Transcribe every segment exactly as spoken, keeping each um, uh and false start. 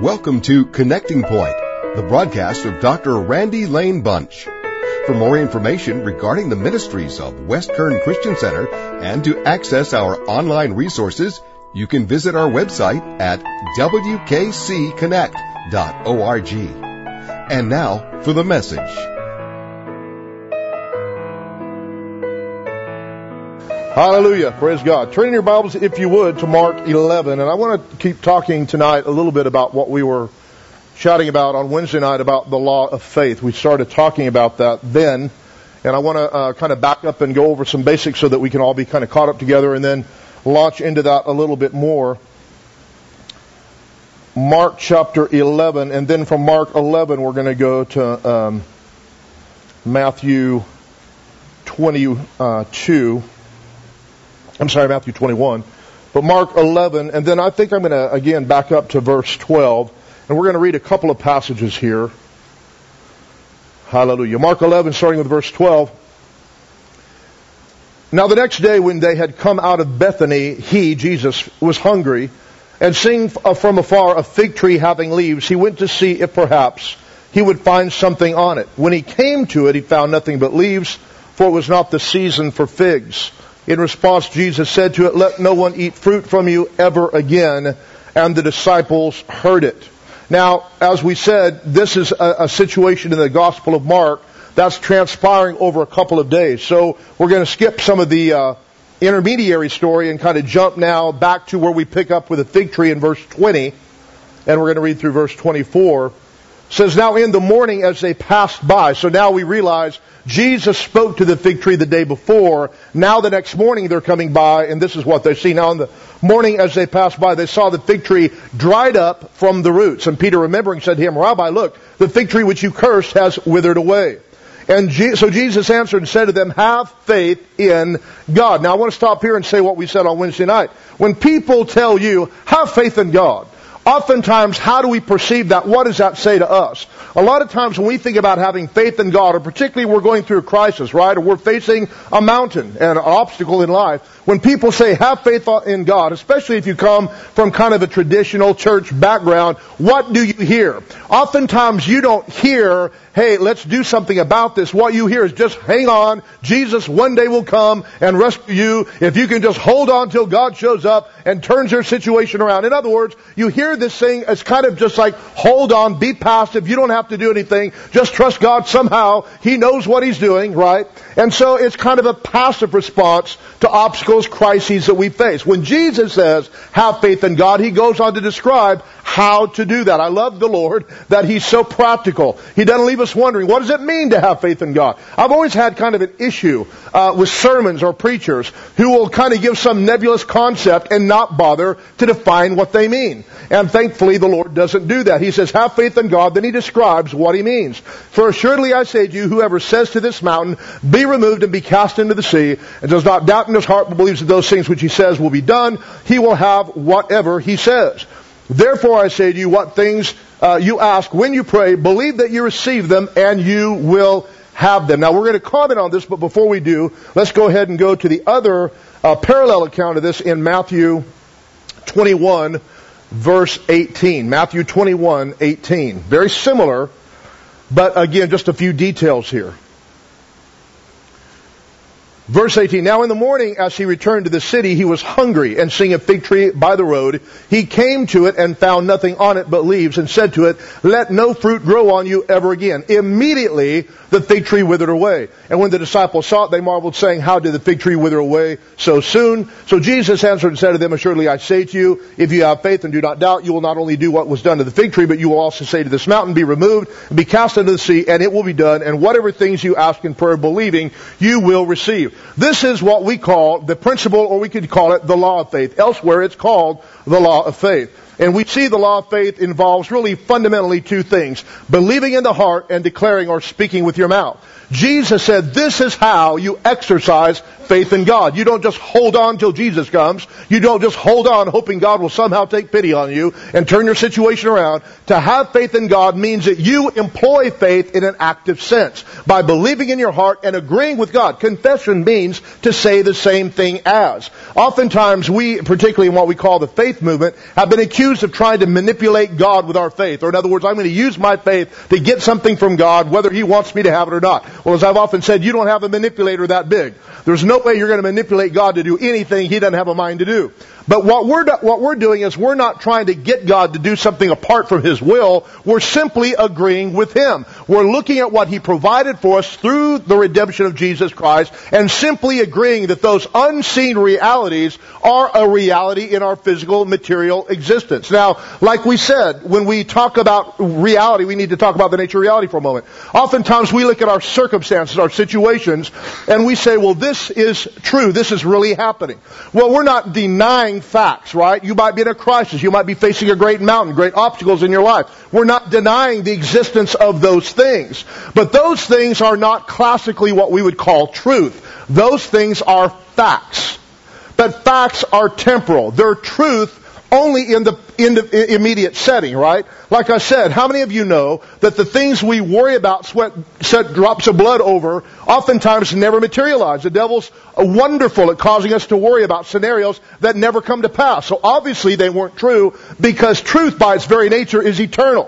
Welcome to Connecting Point, the broadcast of Doctor Randy Lane Bunch. For more information regarding the ministries of West Kern Christian Center and to access our online resources, you can visit our website at w k c connect dot org. And now for the message. Hallelujah. Praise God. Turn in your Bibles, if you would, to Mark eleven. And I want to keep talking tonight a little bit about what we were chatting about on Wednesday night about the law of faith. We started talking about that then. And I want to uh, kind of back up and go over some basics so that we can all be kind of caught up together and then launch into that a little bit more. Mark chapter eleven. And then from Mark eleven, we're going to go to um, Matthew twenty-two. I'm sorry, Matthew twenty-one, but Mark eleven, and then I think I'm going to, again, back up to verse twelve, and we're going to read a couple of passages here. Hallelujah. Mark eleven, starting with verse twelve. Now the next day when they had come out of Bethany, he, Jesus, was hungry, and seeing from afar a fig tree having leaves, he went to see if perhaps he would find something on it. When he came to it, he found nothing but leaves, for it was not the season for figs. In response, Jesus said to it, "Let no one eat fruit from you ever again." And the disciples heard it. Now, as we said, this is a, a situation in the Gospel of Mark that's transpiring over a couple of days. So we're going to skip some of the uh, intermediary story and kind of jump now back to where we pick up with the fig tree in verse twenty. And we're going to read through verse twenty-four. It says, "Now in the morning as they passed by," so now we realize Jesus spoke to the fig tree the day before. Now the next morning they're coming by, and this is what they see. Now in the morning as they passed by, they saw the fig tree dried up from the roots. And Peter, remembering, said to him, "Rabbi, look, the fig tree which you cursed has withered away." And Je- so Jesus answered and said to them, "Have faith in God." Now I want to stop here and say what we said on Wednesday night. When people tell you, "Have faith in God," oftentimes, how do we perceive that? What does that say to us? A lot of times when we think about having faith in God, or particularly we're going through a crisis, right? Or we're facing a mountain and an obstacle in life. When people say, "Have faith in God," especially if you come from kind of a traditional church background, what do you hear? Oftentimes you don't hear, "Hey, let's do something about this." What you hear is, "Just hang on. Jesus one day will come and rescue you. If you can just hold on till God shows up and turns your situation around." In other words, you hear this thing as kind of just like, hold on, be passive. You don't have to do anything. Just trust God somehow. He knows what He's doing, right? And so it's kind of a passive response to obstacles, crises that we face. When Jesus says, "Have faith in God," He goes on to describe how to do that. I love the Lord that He's so practical. He doesn't leave us wondering, what does it mean to have faith in God? I've always had kind of an issue uh, with sermons or preachers who will kind of give some nebulous concept and not bother to define what they mean. And thankfully the Lord doesn't do that. He says, "Have faith in God," then He describes what He means. "For assuredly I say to you, whoever says to this mountain, 'Be removed and be cast into the sea,' and does not doubt in his heart but believes that those things which he says will be done, he will have whatever he says. Therefore I say to you, what things uh, you ask when you pray, believe that you receive them and you will have them." Now we're going to comment on this, but before we do, let's go ahead and go to the other uh, parallel account of this in Matthew twenty-one, verse eighteen. Matthew twenty-one, eighteen. Very similar, but again, just a few details here. Verse eighteen, "Now in the morning as he returned to the city, he was hungry, and seeing a fig tree by the road, he came to it and found nothing on it but leaves, and said to it, 'Let no fruit grow on you ever again.' Immediately the fig tree withered away. And when the disciples saw it, they marveled, saying, 'How did the fig tree wither away so soon?' So Jesus answered and said to them, 'Assuredly I say to you, if you have faith and do not doubt, you will not only do what was done to the fig tree, but you will also say to this mountain, 'Be removed and be cast into the sea,' and it will be done. And whatever things you ask in prayer, believing, you will receive." This is what we call the principle, or we could call it the law of faith. Elsewhere it's called the law of faith. And we see the law of faith involves really fundamentally two things: believing in the heart and declaring or speaking with your mouth. Jesus said this is how you exercise faith in God. You don't just hold on till Jesus comes. You don't just hold on hoping God will somehow take pity on you and turn your situation around. To have faith in God means that you employ faith in an active sense by believing in your heart and agreeing with God. Confession means to say the same thing as. Oftentimes we, particularly in what we call the faith movement, have been accused accused of trying to manipulate God with our faith. Or in other words, I'm going to use my faith to get something from God, whether He wants me to have it or not. Well, as I've often said, you don't have a manipulator that big. There's no way you're going to manipulate God to do anything He doesn't have a mind to do. But what we're, what we're doing is we're not trying to get God to do something apart from His will. We're simply agreeing with Him. We're looking at what He provided for us through the redemption of Jesus Christ and simply agreeing that those unseen realities are a reality in our physical, material existence. Now, like we said, when we talk about reality, we need to talk about the nature of reality for a moment. Oftentimes we look at our circumstances, our situations, and we say, well, this is true. This is really happening. Well, we're not denying facts, right? You might be in a crisis. You might be facing a great mountain, great obstacles in your life. We're not denying the existence of those things. But those things are not classically what we would call truth. Those things are facts. But facts are temporal. They're truth only in the, in the immediate setting, right? Like I said, how many of you know that the things we worry about, sweat, sweat drops of blood over, oftentimes never materialize? The devil's wonderful at causing us to worry about scenarios that never come to pass. So obviously they weren't true, because truth by its very nature is eternal.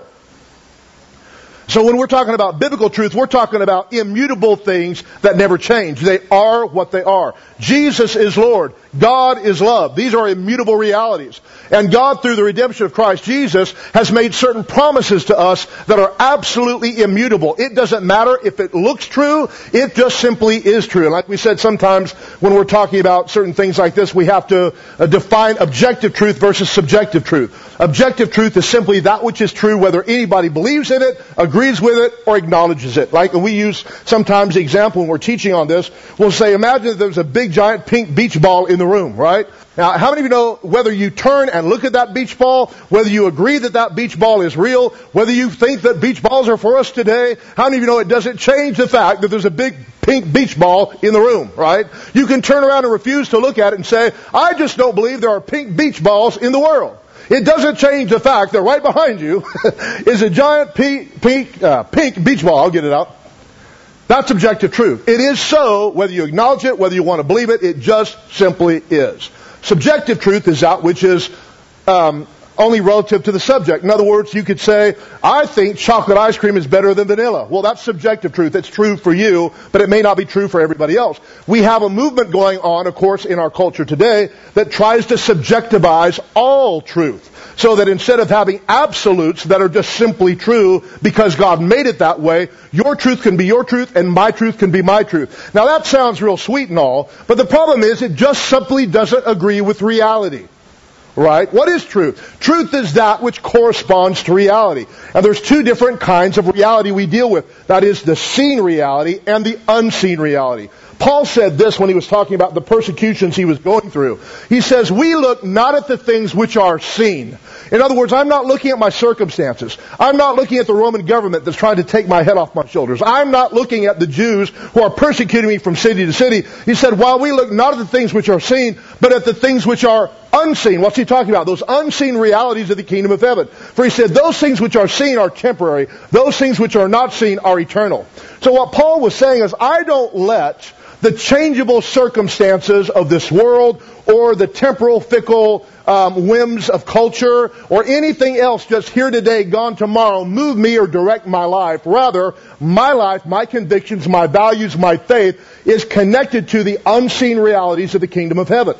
So when we're talking about biblical truth, we're talking about immutable things that never change. They are what they are. Jesus is Lord. God is love. These are immutable realities. And God, through the redemption of Christ Jesus, has made certain promises to us that are absolutely immutable. It doesn't matter if it looks true. It just simply is true. And like we said, sometimes when we're talking about certain things like this, we have to uh, define objective truth versus subjective truth. Objective truth is simply that which is true, whether anybody believes in it, agrees with it, or acknowledges it. Like we use sometimes the example when we're teaching on this, we'll say, imagine that there's a big giant pink beach ball in the room, right? Now, how many of you know whether you turn and look at that beach ball, whether you agree that that beach ball is real, whether you think that beach balls are for us today, how many of you know it doesn't change the fact that there's a big pink beach ball in the room, right? You can turn around and refuse to look at it and say, I just don't believe there are pink beach balls in the world. It doesn't change the fact that right behind you is a giant pink, pink, uh, pink beach ball. I'll get it out. That's objective truth. It is so, whether you acknowledge it, whether you want to believe it, it just simply is. Subjective truth is that which is um, only relative to the subject. In other words, you could say, I think chocolate ice cream is better than vanilla. Well, that's subjective truth. It's true for you, but it may not be true for everybody else. We have a movement going on, of course, in our culture today that tries to subjectivize all truth. So that instead of having absolutes that are just simply true because God made it that way, your truth can be your truth and my truth can be my truth. Now that sounds real sweet and all, but the problem is it just simply doesn't agree with reality. Right? What is truth? Truth is that which corresponds to reality. And there's two different kinds of reality we deal with. That is the seen reality and the unseen reality. Paul said this when he was talking about the persecutions he was going through. He says, we look not at the things which are seen. In other words, I'm not looking at my circumstances. I'm not looking at the Roman government that's trying to take my head off my shoulders. I'm not looking at the Jews who are persecuting me from city to city. He said, while we look not at the things which are seen, but at the things which are unseen. What's he talking about? Those unseen realities of the kingdom of heaven. For he said, those things which are seen are temporary. Those things which are not seen are eternal. So what Paul was saying is, I don't let the changeable circumstances of this world or the temporal, fickle um, whims of culture or anything else just here today, gone tomorrow, move me or direct my life. Rather, my life, my convictions, my values, my faith is connected to the unseen realities of the kingdom of heaven.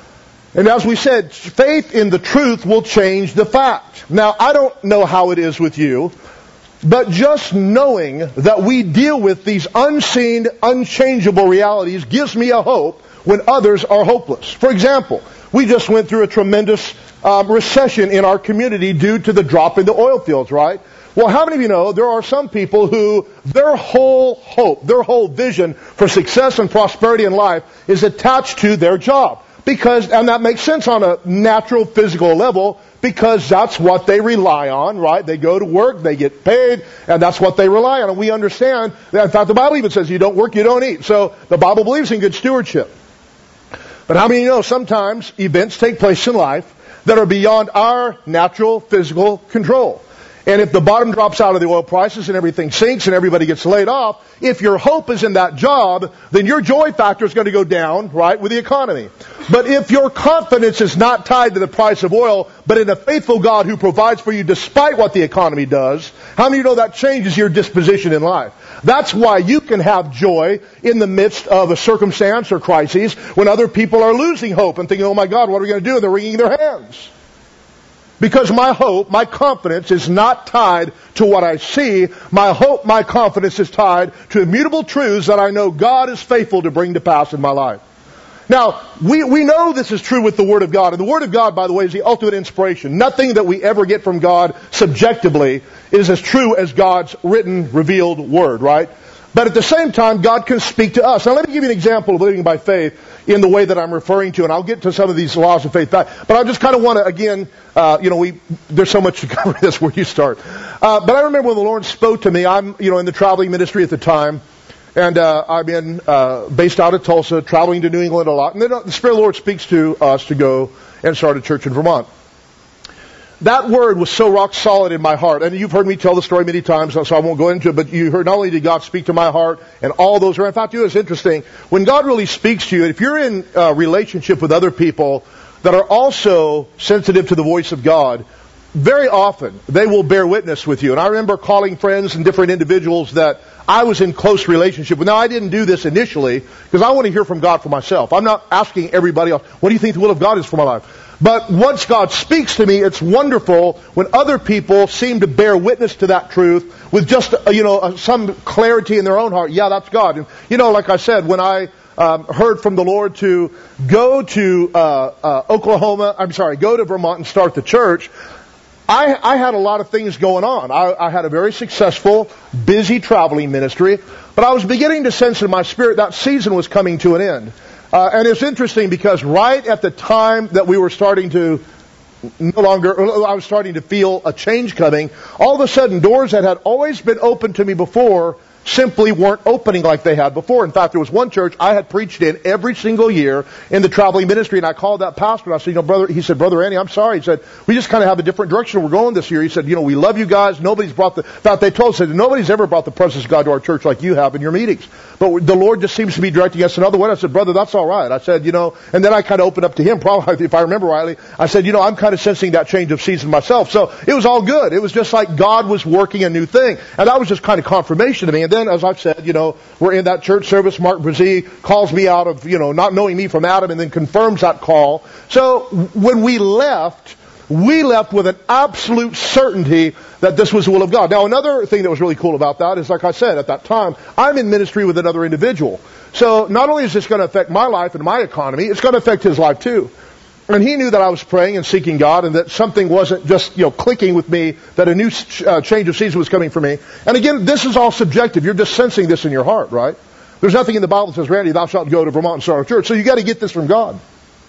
And as we said, faith in the truth will change the fact. Now, I don't know how it is with you, but just knowing that we deal with these unseen, unchangeable realities gives me a hope when others are hopeless. For example, we just went through a tremendous um, recession in our community due to the drop in the oil fields, right? Well, how many of you know there are some people who their whole hope, their whole vision for success and prosperity in life is attached to their job? Because, and that makes sense on a natural physical level, because that's what they rely on, right? They go to work, they get paid, and that's what they rely on. And we understand that, in fact, the Bible even says you don't work, you don't eat. So the Bible believes in good stewardship. But how many of you know sometimes events take place in life that are beyond our natural physical control? And if the bottom drops out of the oil prices and everything sinks and everybody gets laid off, if your hope is in that job, then your joy factor is going to go down, right, with the economy. But if your confidence is not tied to the price of oil, but in a faithful God who provides for you despite what the economy does, how many of you know that changes your disposition in life? That's why you can have joy in the midst of a circumstance or crises when other people are losing hope and thinking, oh my God, what are we going to do? And they're wringing their hands. Because my hope, my confidence is not tied to what I see. My hope, my confidence is tied to immutable truths that I know God is faithful to bring to pass in my life. Now, we, we know this is true with the Word of God. And the Word of God, by the way, is the ultimate inspiration. Nothing that we ever get from God subjectively is as true as God's written, revealed Word, right? But at the same time, God can speak to us. Now, let me give you an example of living by faith in the way that I'm referring to, and I'll get to some of these laws of faith back. But I just kind of want to, again, uh, you know, we there's so much to cover this where you start. Uh, but I remember when the Lord spoke to me. I'm, you know, in the traveling ministry at the time, and uh, I'm in uh, based out of Tulsa, traveling to New England a lot. And then the Spirit of the Lord speaks to us to go and start a church in Vermont. That word was so rock solid in my heart. And you've heard me tell the story many times, so I won't go into it, but you heard not only did God speak to my heart and all those, in fact, it's interesting. When God really speaks to you, if you're in a relationship with other people that are also sensitive to the voice of God, very often they will bear witness with you. And I remember calling friends and different individuals that I was in close relationship with. Now, I didn't do this initially because I want to hear from God for myself. I'm not asking everybody else, what do you think the will of God is for my life? But once God speaks to me, it's wonderful when other people seem to bear witness to that truth with just, you know, some clarity in their own heart. Yeah, that's God. And, you know, like I said, when I um, heard from the Lord to go to uh, uh, Oklahoma, I'm sorry, go to Vermont and start the church, I, I had a lot of things going on. I, I had a very successful, busy traveling ministry, but I was beginning to sense in my spirit that season was coming to an end. Uh, and it's interesting because right at the time that we were starting to no longer, I was starting to feel a change coming, all of a sudden doors that had always been open to me before simply weren't opening like they had before. In fact, there was one church I had preached in every single year in the traveling ministry, and I called that pastor and I said, you know, brother, he said, Brother Andy, I'm sorry. He said, we just kind of have a different direction we're going this year. He said, you know, we love you guys. Nobody's brought the, in fact, they told us, said, nobody's ever brought the presence of God to our church like you have in your meetings. But the Lord just seems to be directing us another way. I said, brother, that's all right. I said, you know, and then I kind of opened up to him, probably, if I remember rightly. I said, you know, I'm kind of sensing that change of season myself. So it was all good. It was just like God was working a new thing. And that was just kind of confirmation to me. And then, as I've said, you know, we're in that church service. Mark Brzee calls me out of, you know, not knowing me from Adam and then confirms that call. So when we left, we left with an absolute certainty that this was the will of God. Now, another thing that was really cool about that is, like I said, at that time, I'm in ministry with another individual. So not only is this going to affect my life and my economy, it's going to affect his life too. And he knew that I was praying and seeking God and that something wasn't just, you know, clicking with me, that a new uh, change of season was coming for me. And again, this is all subjective. You're just sensing this in your heart, right? There's nothing in the Bible that says, Randy, thou shalt go to Vermont and start a church. So you got to get this from God.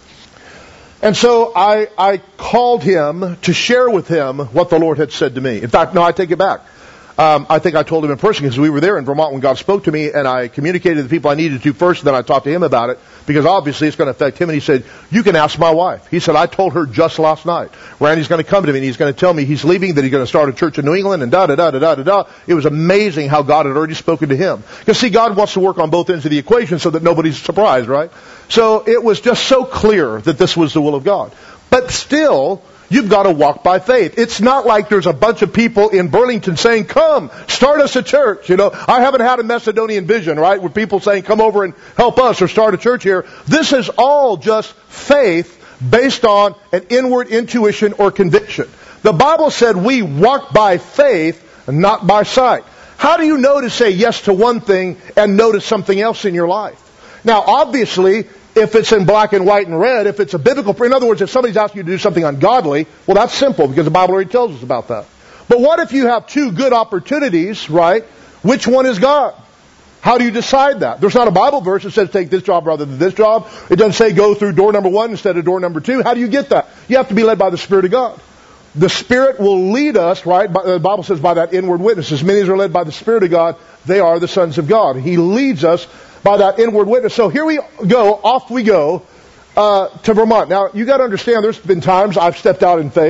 And so I, I called him to share with him what the Lord had said to me. In fact, no, I take it back. Um, I think I told him in person because we were there in Vermont when God spoke to me, and I communicated to the people I needed to first, and then I talked to him about it because obviously it's going to affect him. And he said, you can ask my wife. He said, I told her just last night. Randy's going to come to me and he's going to tell me he's leaving, that he's going to start a church in New England, and da da da da da da da. It was amazing how God had already spoken to him. Because see, God wants to work on both ends of the equation so that nobody's surprised, right? So it was just so clear that this was the will of God. But still, you've got to walk by faith. It's not like there's a bunch of people in Burlington saying, come, start us a church. You know, I haven't had a Macedonian vision, right, with people saying, come over and help us or start a church here. This is all just faith based on an inward intuition or conviction. The Bible said we walk by faith, not by sight. How do you know to say yes to one thing and no to something else in your life? Now, obviously, if it's in black and white and red, if it's a biblical, in other words, if somebody's asking you to do something ungodly, well, that's simple because the Bible already tells us about that. But what if you have two good opportunities, right? Which one is God? How do you decide that? There's not a Bible verse that says take this job rather than this job. It doesn't say go through door number one instead of door number two. How do you get that? You have to be led by the Spirit of God. The Spirit will lead us, right? The Bible says by that inward witness. As many as are led by the Spirit of God, they are the sons of God. He leads us by that inward witness. So here we go, off we go uh, to Vermont. Now, you got to understand, there's been times I've stepped out in faith,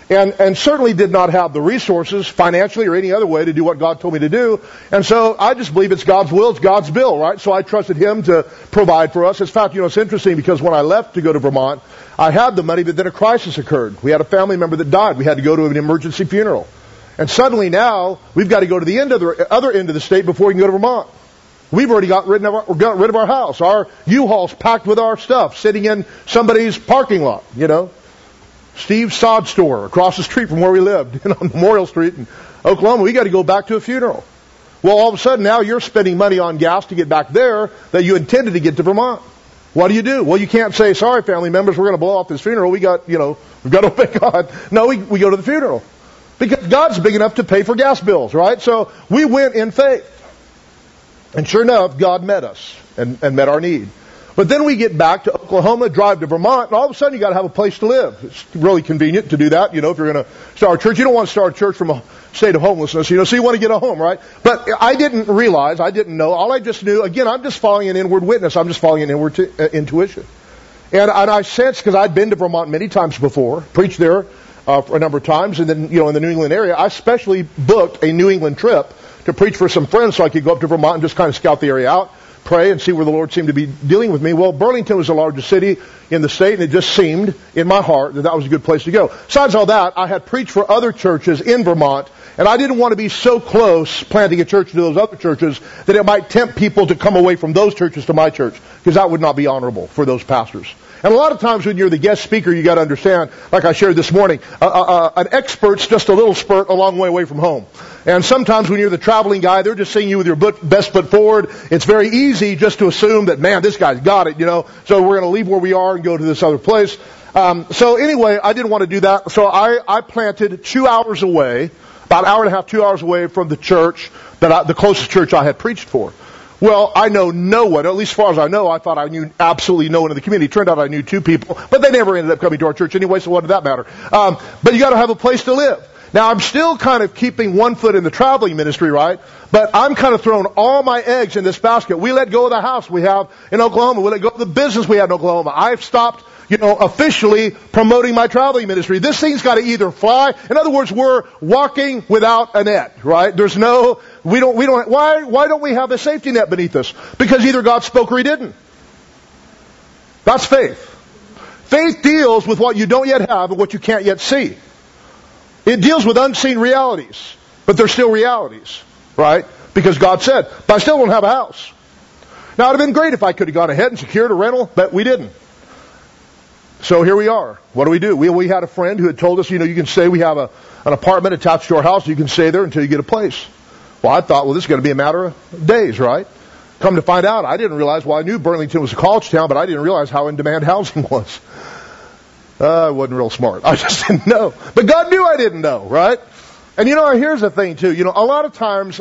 And, and certainly did not have the resources financially or any other way to do what God told me to do. And so I just believe it's God's will, it's God's bill, right? So I trusted Him to provide for us. In fact, you know, it's interesting because when I left to go to Vermont, I had the money, but then a crisis occurred. We had a family member that died. We had to go to an emergency funeral. And suddenly now, we've got to go to the end of the other end of the state before we can go to Vermont. We've already got rid of our, got rid of our house. Our U-Haul's packed with our stuff, sitting in somebody's parking lot, you know. Steve's Sod Store across the street from where we lived, on Memorial Street in Oklahoma. We got to go back to a funeral. Well, all of a sudden now you're spending money on gas to get back there that you intended to get to Vermont. What do you do? Well, you can't say, sorry, family members, we're going to blow off this funeral. We got, you know, we've got to obey God. No, we, we go to the funeral. Because God's big enough to pay for gas bills, right? So we went in faith. And sure enough, God met us and, and met our need. But then we get back to Oklahoma, drive to Vermont, and all of a sudden you got to have a place to live. It's really convenient to do that. You know, if you're going to start a church, you don't want to start a church from a state of homelessness, you know, so you want to get a home, right? But I didn't realize, I didn't know. All I just knew, again, I'm just following an inward witness. I'm just following an inward t- uh, intuition. And, and I sensed, because I'd been to Vermont many times before, preached there uh, for a number of times, and then, you know, in the New England area, I specially booked a New England trip to preach for some friends so I could go up to Vermont and just kind of scout the area out, pray and see where the Lord seemed to be dealing with me. Well, Burlington was the largest city in the state, and it just seemed in my heart that that was a good place to go. Besides all that, I had preached for other churches in Vermont, and I didn't want to be so close planting a church to those other churches that it might tempt people to come away from those churches to my church, because that would not be honorable for those pastors. And a lot of times when you're the guest speaker, you got to understand, like I shared this morning, uh, uh, an expert's just a little spurt a long way away from home. And sometimes when you're the traveling guy, they're just seeing you with your best foot forward. It's very easy just to assume that, man, this guy's got it, you know, so we're going to leave where we are and go to this other place. Um, so anyway, I didn't want to do that. So I, I planted two hours away, about an hour and a half, two hours away from the church, that I, the closest church I had preached for. Well, I know no one, at least as far as I know, I thought I knew absolutely no one in the community. It turned out I knew two people, but they never ended up coming to our church anyway, so what did that matter? Um, but you got to have a place to live. Now, I'm still kind of keeping one foot in the traveling ministry, right? But I'm kind of throwing all my eggs in this basket. We let go of the house we have in Oklahoma. We let go of the business we had in Oklahoma. I've stopped, you know, officially promoting my traveling ministry. This thing's got to either fly. In other words, we're walking without a net, right? There's no, we don't, we don't, why, why don't we have a safety net beneath us? Because either God spoke or He didn't. That's faith. Faith deals with what you don't yet have and what you can't yet see. It deals with unseen realities, but they're still realities, right? Because God said, but I still don't have a house. Now, it would have been great if I could have gone ahead and secured a rental, but we didn't. So here we are. What do we do? We, we had a friend who had told us, you know, you can say we have a, an apartment attached to our house. You can stay there until you get a place. Well, I thought, well, this is going to be a matter of days, right? Come to find out, I didn't realize, well, I knew Burlington was a college town, but I didn't realize how in-demand housing was. Uh, I wasn't real smart. I just didn't know. But God knew I didn't know, right? And you know, here's the thing too. You know, a lot of times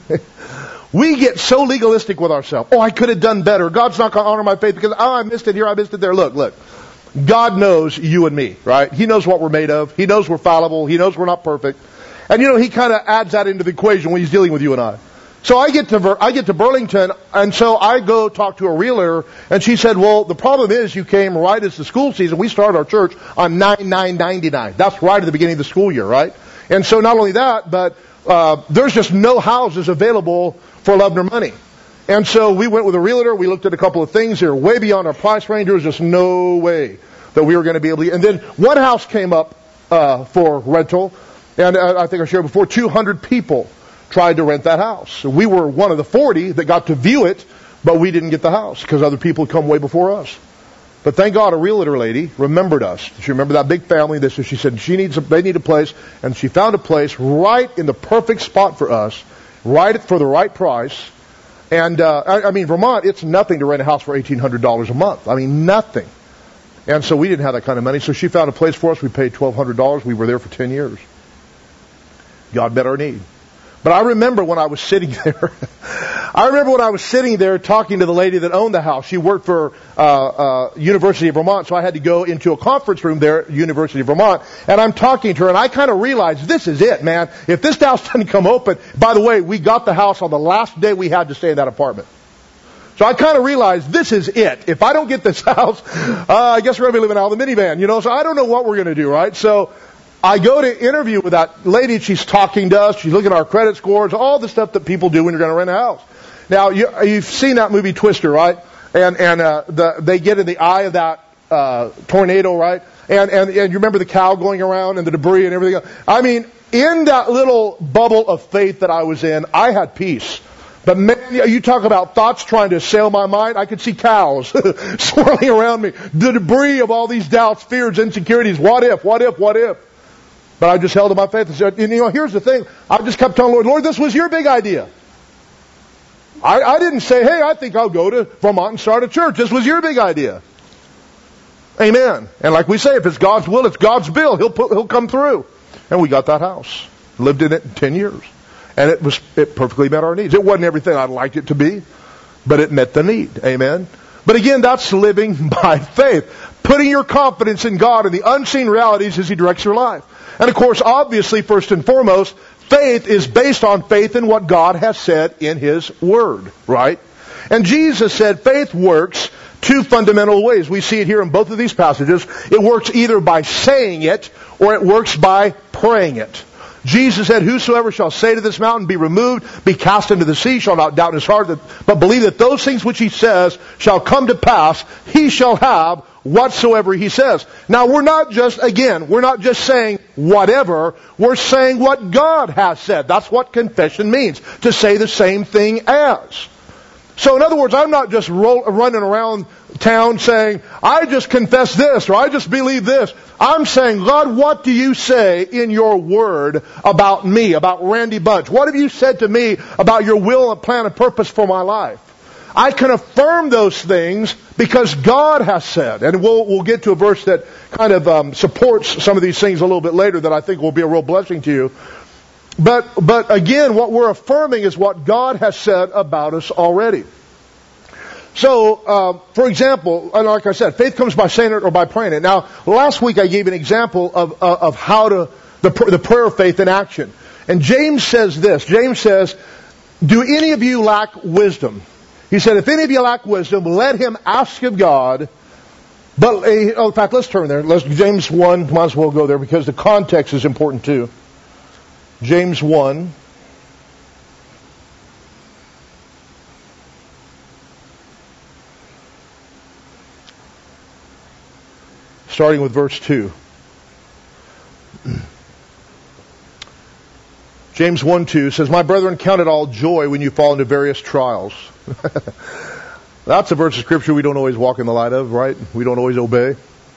we get so legalistic with ourselves. Oh, I could have done better. God's not going to honor my faith because, oh, I missed it here, I missed it there. Look, look. God knows you and me, right? He knows what we're made of. He knows we're fallible. He knows we're not perfect. And you know, He kind of adds that into the equation when He's dealing with you and I. So I get to I get to Burlington, and so I go talk to a realtor, and she said, well, the problem is you came right as the school season. We started our church on nine nine ninety-nine. That's right at the beginning of the school year, right? And so not only that, but uh, there's just no houses available for love nor money. And so we went with a realtor. We looked at a couple of things. They were way beyond our price range. There was just no way that we were going to be able to. And then one house came up uh, for rental, and uh, I think I shared before, two hundred people tried to rent that house. So we were one of the forty that got to view it, but we didn't get the house because other people had come way before us. But thank God a realtor lady remembered us. She remembered that big family. This, so she said she needs a, they need a place, and she found a place right in the perfect spot for us, right for the right price. And uh, I, I mean, Vermont, it's nothing to rent a house for eighteen hundred dollars a month. I mean, nothing. And so we didn't have that kind of money. So she found a place for us. We paid twelve hundred dollars. We were there for ten years. God met our need. But I remember when I was sitting there, I remember when I was sitting there talking to the lady that owned the house. She worked for uh, uh University of Vermont, so I had to go into a conference room there at University of Vermont. And I'm talking to her, and I kind of realized, this is it, man. If this house doesn't come open, by the way, we got the house on the last day we had to stay in that apartment. So I kind of realized, this is it. If I don't get this house, uh, I guess we're going to be living out of the minivan, you know. So I don't know what we're going to do, right? So I go to interview with that lady. She's talking to us. She's looking at our credit scores, all the stuff that people do when you're going to rent a house. Now, you, you've seen that movie Twister, right? And and uh, the, they get in the eye of that uh, tornado, right? And, and and you remember the cow going around and the debris and everything else. I mean, in that little bubble of faith that I was in, I had peace. But man, you talk about thoughts trying to assail my mind. I could see cows swirling around me. The debris of all these doubts, fears, insecurities. What if, what if, what if? But I just held to my faith and said, you know, here's the thing. I just kept telling the Lord, Lord, this was your big idea. I, I didn't say, hey, I think I'll go to Vermont and start a church. This was your big idea. Amen. And like we say, if it's God's will, it's God's bill. He'll put, he'll come through. And we got that house. Lived in it in ten years. And it was, it perfectly met our needs. It wasn't everything I'd liked it to be, but it met the need. Amen. But again, that's living by faith. Putting your confidence in God and the unseen realities as He directs your life. And of course, obviously, first and foremost, faith is based on faith in what God has said in His Word, right? And Jesus said faith works two fundamental ways. We see it here in both of these passages. It works either by saying it or it works by praying it. Jesus said, whosoever shall say to this mountain, be removed, be cast into the sea, shall not doubt in his heart, that, but believe that those things which he says shall come to pass, he shall have whatsoever he says. Now we're not just, again, we're not just saying whatever, we're saying what God has said. That's what confession means, to say the same thing as. So in other words, I'm not just roll, running around town saying, I just confess this, or I just believe this. I'm saying, God, what do you say in your word about me, about Randy Bunch? What have you said to me about your will and plan and purpose for my life? I can affirm those things because God has said. And we'll, we'll get to a verse that kind of um, supports some of these things a little bit later that I think will be a real blessing to you. But, but again, what we're affirming is what God has said about us already. So, uh, for example, like I said, faith comes by saying it or by praying it. Now, last week I gave an example of, uh, of how to, the, the prayer of faith in action. And James says this. James says, do any of you lack wisdom? He said, if any of you lack wisdom, let him ask of God. But, uh, oh, in fact, let's turn there. Let's, James one, might as well go there because the context is important too. James one. Starting with verse two. James one two says, my brethren, count it all joy when you fall into various trials. That's a verse of Scripture we don't always walk in the light of, right? We don't always obey.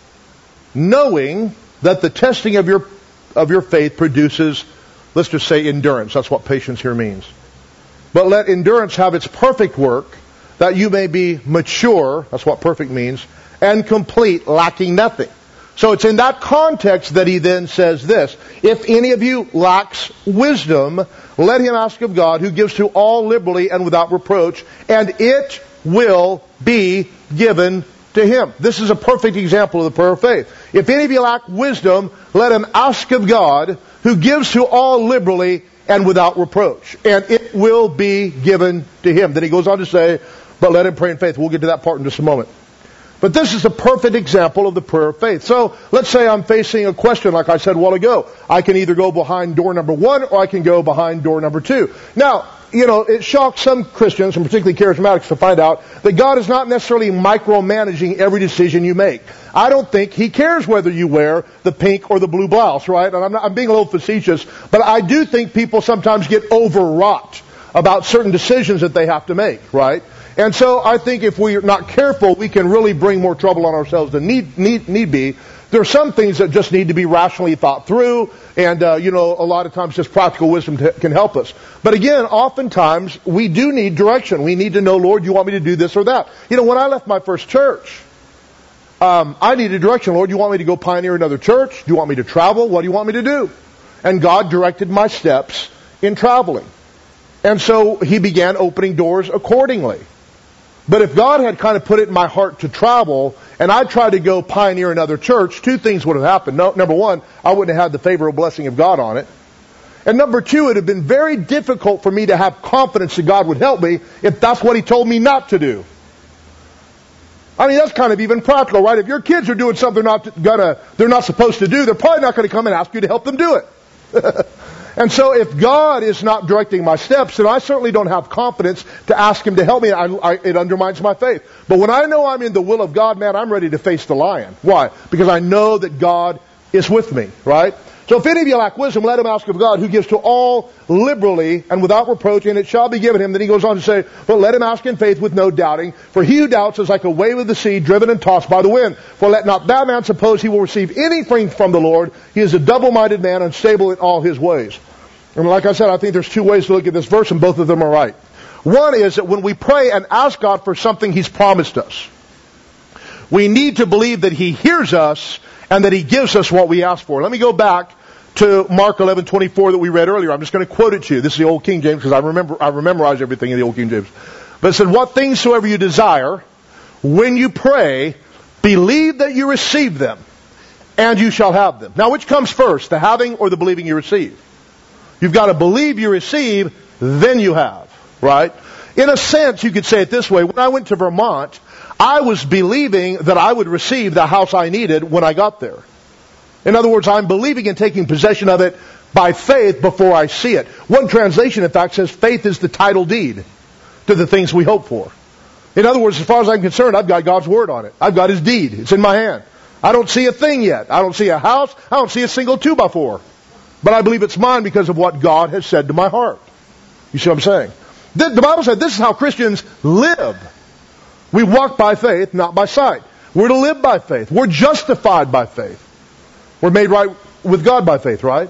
Knowing that the testing of your of your faith produces, let's just say, endurance. That's what patience here means. But let endurance have its perfect work, that you may be mature, that's what perfect means, and complete, lacking nothing. So it's in that context that he then says this, if any of you lacks wisdom, let him ask of God, who gives to all liberally and without reproach, and it will be given to him. This is a perfect example of the prayer of faith. If any of you lack wisdom, let him ask of God, who gives to all liberally and without reproach, and it will be given to him. Then he goes on to say, but let him pray in faith. We'll get to that part in just a moment. But this is a perfect example of the prayer of faith. So let's say I'm facing a question like I said a while ago. I can either go behind door number one or I can go behind door number two. Now, you know, it shocks some Christians, and particularly charismatics, to find out that God is not necessarily micromanaging every decision you make. I don't think He cares whether you wear the pink or the blue blouse, right? And I'm, not, I'm being a little facetious, but I do think people sometimes get overwrought about certain decisions that they have to make, right? And so I think if we're not careful, we can really bring more trouble on ourselves than need need need be. There are some things that just need to be rationally thought through, and uh, you know, a lot of times just practical wisdom t- can help us. But again, oftentimes we do need direction. We need to know, Lord, you want me to do this or that? You know, when I left my first church, um, I needed direction. Lord, you want me to go pioneer another church? Do you want me to travel? What do you want me to do? And God directed my steps in traveling, and so He began opening doors accordingly. But if God had kind of put it in my heart to travel, and I tried to go pioneer another church, two things would have happened. No, number one, I wouldn't have had the favorable blessing of God on it. And number two, it would have been very difficult for me to have confidence that God would help me if that's what He told me not to do. I mean, that's kind of even practical, right? If your kids are doing something they're not gonna, they're not supposed to do, they're probably not going to come and ask you to help them do it. And so if God is not directing my steps, then I certainly don't have confidence to ask Him to help me. I, I, it undermines my faith. But when I know I'm in the will of God, man, I'm ready to face the lion. Why? Because I know that God is with me, right? So if any of you lack wisdom, let him ask of God, who gives to all liberally and without reproach, and it shall be given him. Then he goes on to say, but let him ask in faith with no doubting. For he who doubts is like a wave of the sea, driven and tossed by the wind. For let not that man suppose he will receive anything from the Lord. He is a double-minded man, unstable in all his ways. And like I said, I think there's two ways to look at this verse, and both of them are right. One is that when we pray and ask God for something He's promised us, we need to believe that He hears us and that He gives us what we ask for. Let me go back to Mark eleven twenty-four that we read earlier. I'm just going to quote it to you. This is the Old King James because I remember I memorize everything in the Old King James. But it said, what things soever you desire, when you pray, believe that you receive them, and you shall have them. Now, which comes first, the having or the believing you receive? You've got to believe you receive, then you have, right? In a sense, you could say it this way. When I went to Vermont, I was believing that I would receive the house I needed when I got there. In other words, I'm believing and taking possession of it by faith before I see it. One translation, in fact, says faith is the title deed to the things we hope for. In other words, as far as I'm concerned, I've got God's word on it. I've got His deed. It's in my hand. I don't see a thing yet. I don't see a house. I don't see a single two by four. But I believe it's mine because of what God has said to my heart. You see what I'm saying? The, the Bible said this is how Christians live. We walk by faith, not by sight. We're to live by faith. We're justified by faith. We're made right with God by faith, right?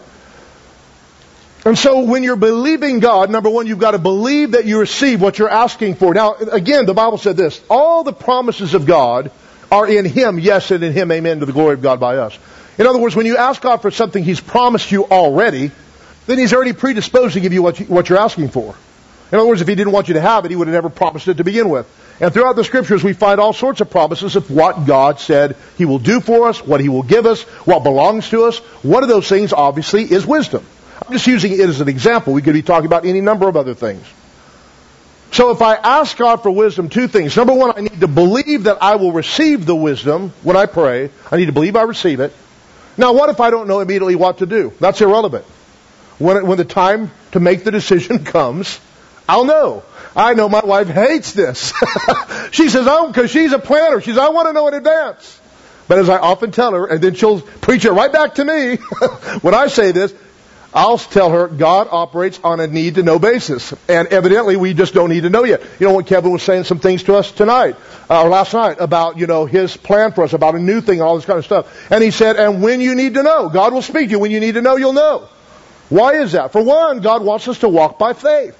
And so when you're believing God, number one, you've got to believe that you receive what you're asking for. Now, again, the Bible said this. All the promises of God are in Him, yes, and in Him, amen, to the glory of God by us. In other words, when you ask God for something He's promised you already, then He's already predisposed to give you what, you, what you're asking for. In other words, if He didn't want you to have it, He would have never promised it to begin with. And throughout the Scriptures, we find all sorts of promises of what God said He will do for us, what He will give us, what belongs to us. One of those things, obviously, is wisdom. I'm just using it as an example. We could be talking about any number of other things. So if I ask God for wisdom, two things. Number one, I need to believe that I will receive the wisdom when I pray. I need to believe I receive it. Now, what if I don't know immediately what to do? That's irrelevant. When, it, when the time to make the decision comes, I'll know. I know my wife hates this. She says, oh, because she's a planner. She says, I want to know in advance. But as I often tell her, and then she'll preach it right back to me, when I say this, I'll tell her God operates on a need-to-know basis. And evidently, we just don't need to know yet. You know what, Kevin was saying some things to us tonight, uh, or last night, about, you know, his plan for us, about a new thing, and all this kind of stuff. And he said, and when you need to know, God will speak to you. When you need to know, you'll know. Why is that? For one, God wants us to walk by faith.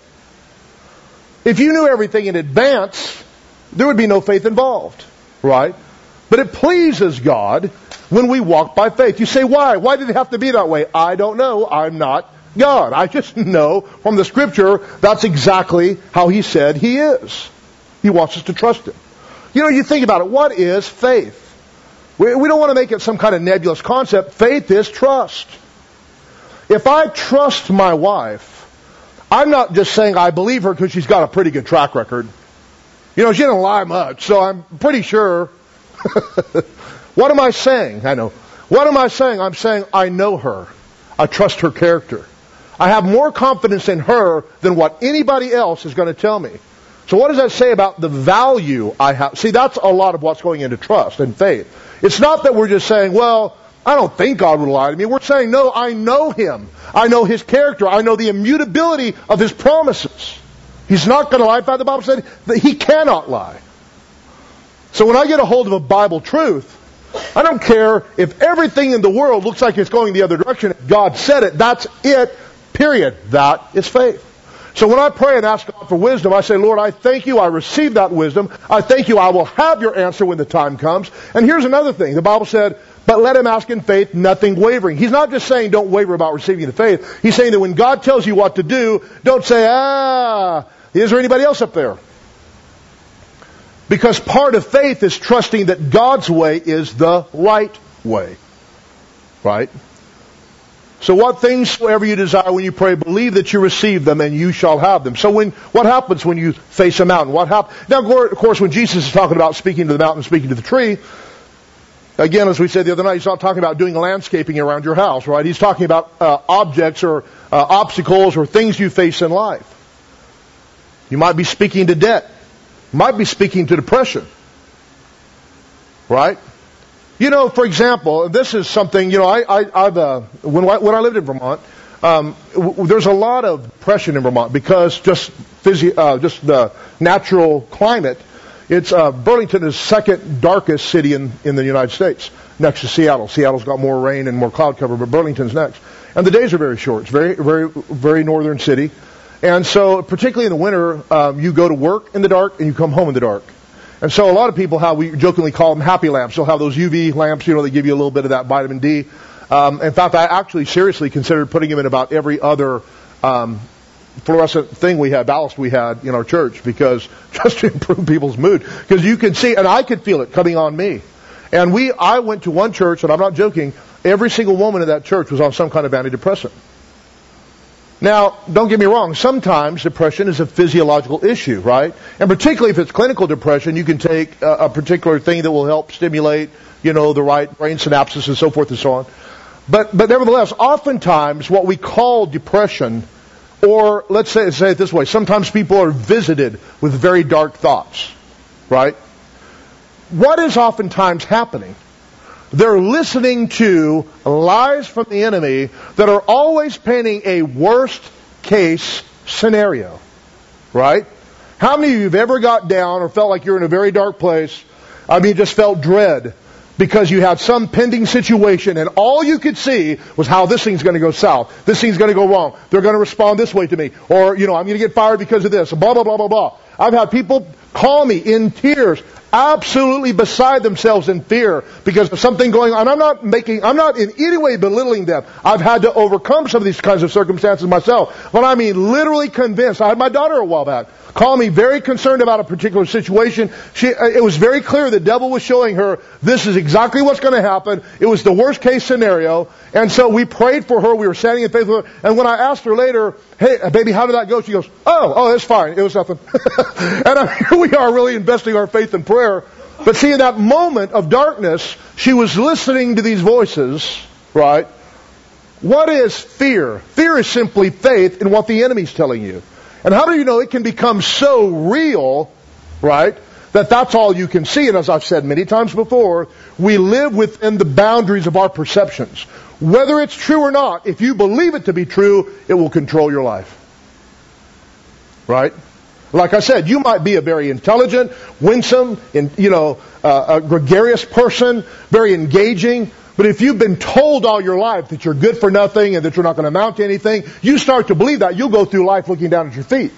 If you knew everything in advance, there would be no faith involved, right? But it pleases God when we walk by faith. You say, why? Why did it have to be that way? I don't know. I'm not God. I just know from the Scripture that's exactly how He said He is. He wants us to trust Him. You know, you think about it. What is faith? We, we don't want to make it some kind of nebulous concept. Faith is trust. If I trust my wife, I'm not just saying I believe her because she's got a pretty good track record. You know, she didn't lie much, so I'm pretty sure. What am I saying? I know. What am I saying? I'm saying I know her. I trust her character. I have more confidence in her than what anybody else is going to tell me. So what does that say about the value I have? See, that's a lot of what's going into trust and faith. It's not that we're just saying, well, I don't think God would lie to me. We're saying, no, I know Him. I know His character. I know the immutability of His promises. He's not going to lie. In fact, the Bible said that He cannot lie. So when I get a hold of a Bible truth, I don't care if everything in the world looks like it's going the other direction. If God said it, that's it, period. That is faith. So when I pray and ask God for wisdom, I say, Lord, I thank You. I receive that wisdom. I thank You. I will have Your answer when the time comes. And here's another thing. The Bible said, but let him ask in faith, nothing wavering. He's not just saying don't waver about receiving the faith. He's saying that when God tells you what to do, don't say, ah, is there anybody else up there? Because part of faith is trusting that God's way is the right way. Right? So what things soever you desire when you pray, believe that you receive them and you shall have them. So when, what happens when you face a mountain? What happens? Now, of course, when Jesus is talking about speaking to the mountain, speaking to the tree, again, as we said the other night, he's not talking about doing landscaping around your house, right? He's talking about uh, objects or uh, obstacles or things you face in life. You might be speaking to debt. You might be speaking to depression. Right? You know, for example, this is something, you know, I, I, I've, uh, when, I, when I lived in Vermont, um, w- there's a lot of depression in Vermont because just physio- uh, just the natural climate. It's, uh, Burlington is the second darkest city in, in the United States, next to Seattle. Seattle's got more rain and more cloud cover, but Burlington's next. And the days are very short. It's very, very, very northern city. And so, particularly in the winter, um, you go to work in the dark and you come home in the dark. And so a lot of people, how we jokingly call them happy lamps. They'll have those U V lamps, you know, they give you a little bit of that vitamin D. Um, in fact, I actually seriously considered putting them in about every other um, fluorescent thing we had, ballast we had in our church, because just to improve people's mood. Because you can see, and I could feel it coming on me. And we, I went to one church, and I'm not joking, every single woman in that church was on some kind of antidepressant. Now, don't get me wrong, sometimes depression is a physiological issue, right? And particularly if it's clinical depression, you can take a, a particular thing that will help stimulate, you know, the right brain synapses and so forth and so on. But, but nevertheless, oftentimes what we call depression, or let's say, say it this way, sometimes people are visited with very dark thoughts, right? What is oftentimes happening? They're listening to lies from the enemy that are always painting a worst case scenario. Right? How many of you have ever got down or felt like you're in a very dark place? I mean, just felt dread because you had some pending situation and all you could see was how this thing's going to go south. This thing's going to go wrong. They're going to respond this way to me. Or, you know, I'm going to get fired because of this. Blah, blah, blah, blah, blah. I've had people call me in tears, absolutely beside themselves in fear because of something going on. I'm not making, I'm not in any way belittling them. I've had to overcome some of these kinds of circumstances myself. But I mean, literally convinced. I had my daughter a while back call me very concerned about a particular situation. She, it was very clear the devil was showing her this is exactly what's going to happen. It was the worst case scenario. And so we prayed for her. We were standing in faith with her. And when I asked her later, hey, baby, how did that go? She goes, oh, oh, it's fine. It was nothing. And I mean, here we are really investing our faith in prayer. But see, in that moment of darkness, she was listening to these voices, right? What is fear? Fear is simply faith in what the enemy's telling you. And how do you know it can become so real, right, that that's all you can see? And as I've said many times before, we live within the boundaries of our perceptions. Whether it's true or not, if you believe it to be true, it will control your life. Right? Like I said, you might be a very intelligent, winsome, and, you know, uh, a gregarious person, very engaging. But if you've been told all your life that you're good for nothing and that you're not going to amount to anything, you start to believe that. You'll go through life looking down at your feet.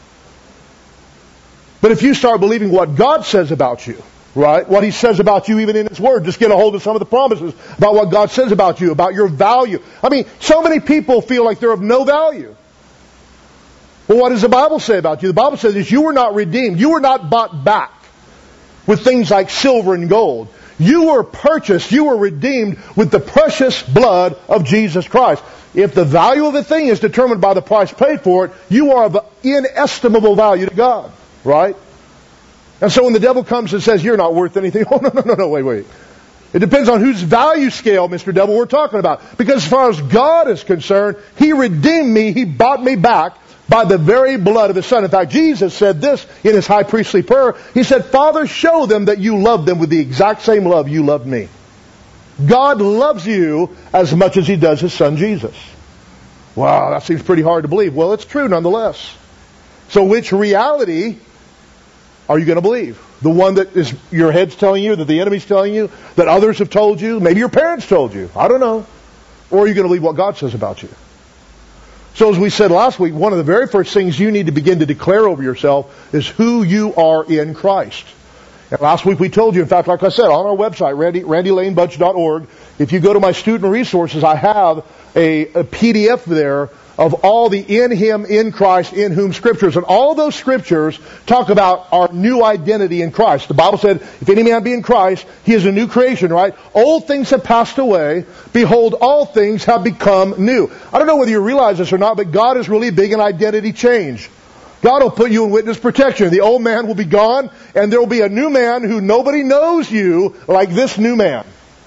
But if you start believing what God says about you, right, what He says about you even in His Word, just get a hold of some of the promises about what God says about you, about your value. I mean, so many people feel like they're of no value. Well, what does the Bible say about you? The Bible says that you were not redeemed. You were not bought back with things like silver and gold. You were purchased, you were redeemed with the precious blood of Jesus Christ. If the value of a thing is determined by the price paid for it, you are of inestimable value to God. Right? And so when the devil comes and says, you're not worth anything, oh, no, no, no, no, wait, wait. It depends on whose value scale, Mister Devil, we're talking about. Because as far as God is concerned, He redeemed me, He bought me back by the very blood of His Son. In fact, Jesus said this in His high priestly prayer. He said, Father, show them that you love them with the exact same love you loved me. God loves you as much as He does His Son Jesus. Wow, that seems pretty hard to believe. Well, it's true nonetheless. So which reality are you going to believe? The one that is your head's telling you, that the enemy's telling you, that others have told you, maybe your parents told you, I don't know. Or are you going to believe what God says about you? So as we said last week, one of the very first things you need to begin to declare over yourself is who you are in Christ. And last week we told you, in fact, like I said, on our website, randy randy lane bunch dot org, if you go to my student resources, I have a, a P D F there of all the in Him, in Christ, in whom scriptures. And all those scriptures talk about our new identity in Christ. The Bible said, if any man be in Christ, he is a new creation, right? Old things have passed away. Behold, all things have become new. I don't know whether you realize this or not, but God is really big in identity change. God will put you in witness protection. The old man will be gone, and there will be a new man who nobody knows you like this new man.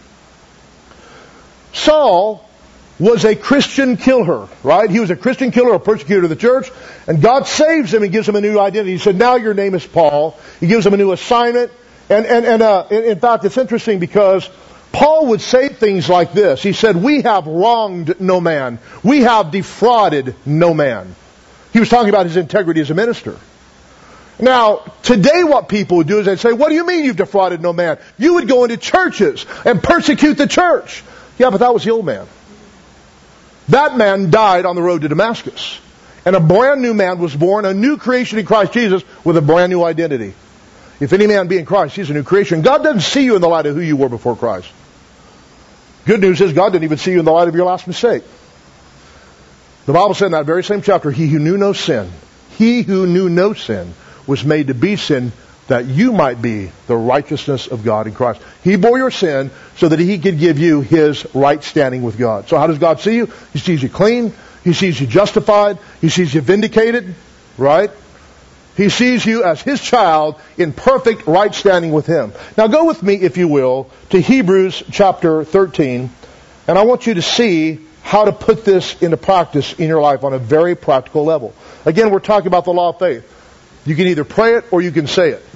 Saul was a Christian killer, right? He was a Christian killer, a persecutor of the church, and God saves him and gives him a new identity. He said, now your name is Paul. He gives him a new assignment. And, and, and uh, in, in fact, it's interesting because Paul would say things like this. He said, we have wronged no man. We have defrauded no man. He was talking about his integrity as a minister. Now, today what people would do is they'd say, what do you mean you've defrauded no man? You would go into churches and persecute the church. Yeah, but that was the old man. That man died on the road to Damascus. And a brand new man was born, a new creation in Christ Jesus with a brand new identity. If any man be in Christ, he's a new creation. God doesn't see you in the light of who you were before Christ. Good news is God didn't even see you in the light of your last mistake. The Bible said in that very same chapter, he who knew no sin, he who knew no sin was made to be sin that you might be the righteousness of God in Christ. He bore your sin so that He could give you His right standing with God. So how does God see you? He sees you clean. He sees you justified. He sees you vindicated, right? He sees you as His child in perfect right standing with Him. Now go with me, if you will, to Hebrews chapter thirteen, and I want you to see how to put this into practice in your life on a very practical level. Again, we're talking about the law of faith. You can either pray it or you can say it.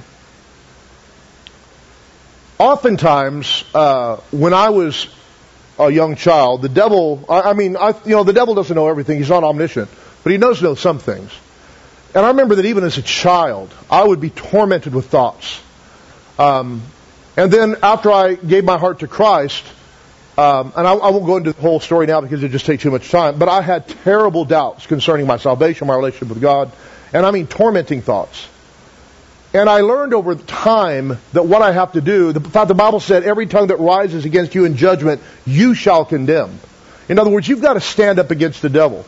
Oftentimes, uh, when I was a young child, the devil, I, I mean, I, you know, the devil doesn't know everything. He's not omniscient, but he knows know some things. And I remember that even as a child, I would be tormented with thoughts. Um, and then after I gave my heart to Christ, um, and I, I won't go into the whole story now because it just takes too much time, but I had terrible doubts concerning my salvation, my relationship with God, and I mean tormenting thoughts. And I learned over time that what I have to do, the fact the Bible said, every tongue that rises against you in judgment, you shall condemn. In other words, you've got to stand up against the devil.